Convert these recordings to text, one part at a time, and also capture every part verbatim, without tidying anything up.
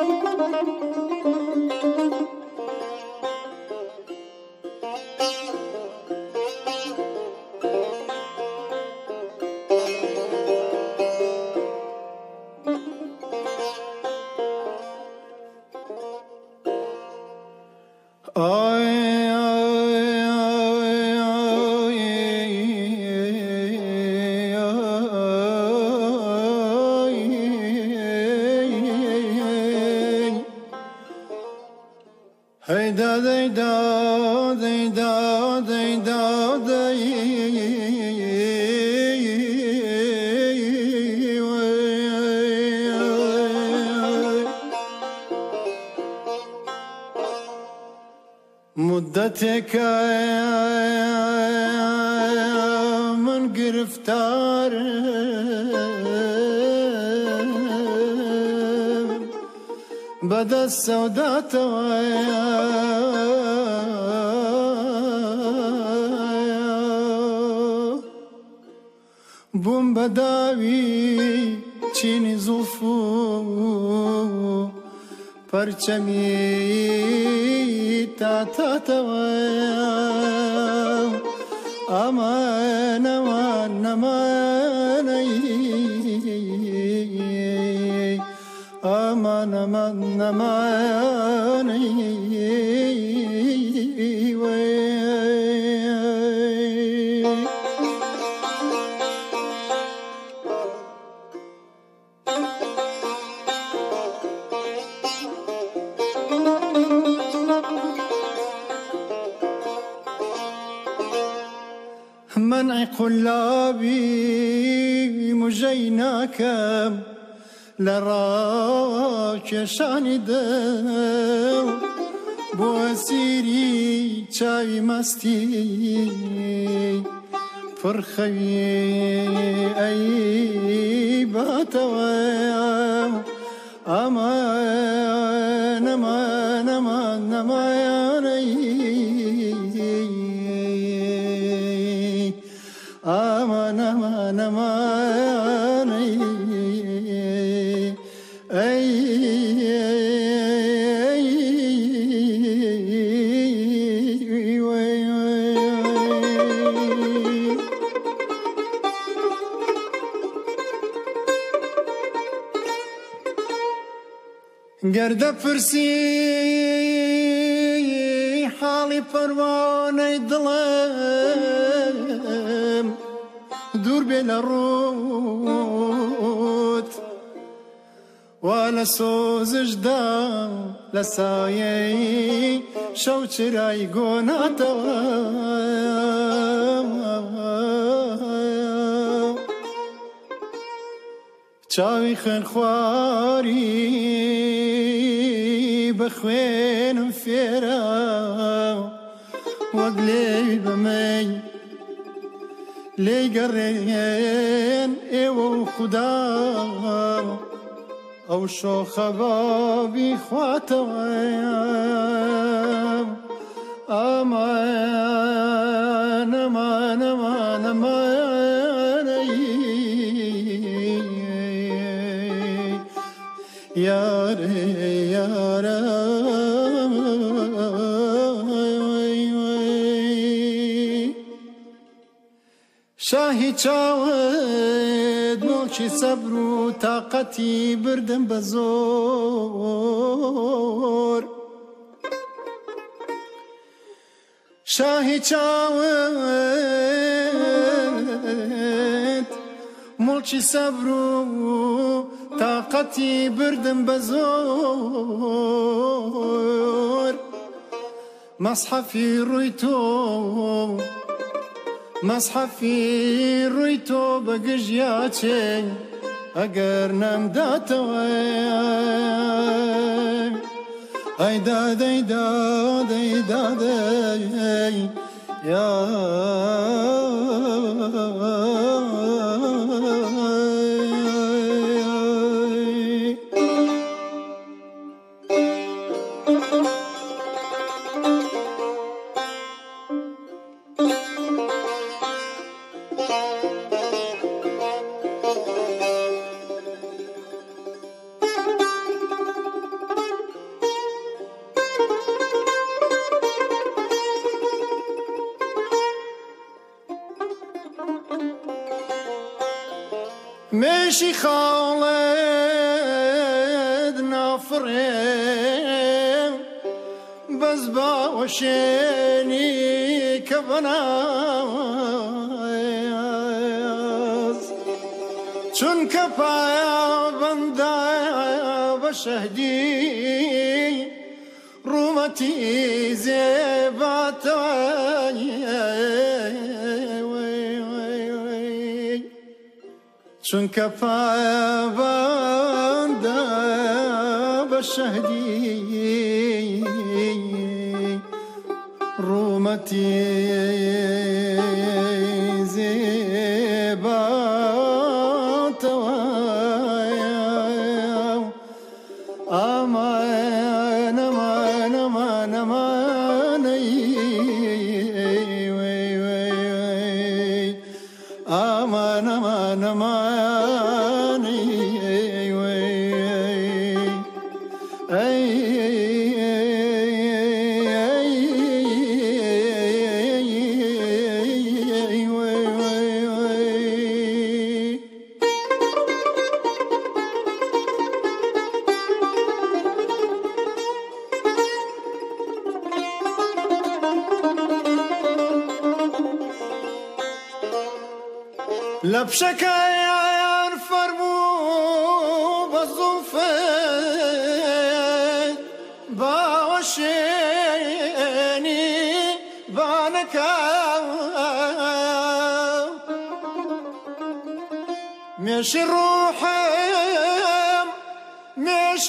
مدتك من گرفتار بدا السودات بوم بداوی چینی زلفو پرچمی تا تا تا امان امان امان امان امان امان منع قلابي مجيناك لراك شاندو بوسيري چاوي مستي فرخوي اي باتوا امان امان امان امان aman aman aman ay ay ay gerda persi hali pervane dilim دور بين الروت ولا سوز جدا لسايي شو تراي قناتا چاوي خن خواري بخوين فيرا وقلي بمي لي قرين ايو خدا او شو خبابي خواتا امان امان امان امان يا ري يا شاهی چاود ملکی صبر و طاقتی بردم بزور شاهی چاود ملکی صبر و طاقتی بردم بزور مصحفی روی تو مصحفي رويتو بقجياتي اگر نمداتو اي داد اي داد اي داد يا مشي خالد نافرين بس باوشيني كبناز چون كفايا بندا بشهدي رومتي زيبات چون كفايا بندا بشهدي رومتي زيبات امان امان امان امان امان امان امان لبشك يا فرمو بالظلفين باوشيني بانكا مش روحم مش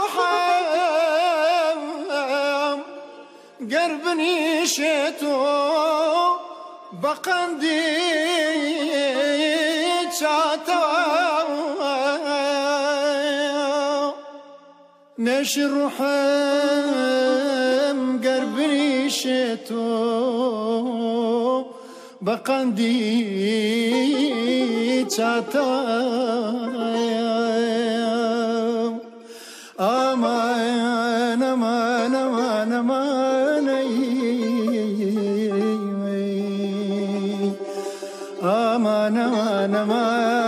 روحم قربني شتو بقندي نشرحم قربي شتو بقندي تاتا امان امان امان امان امان امان امان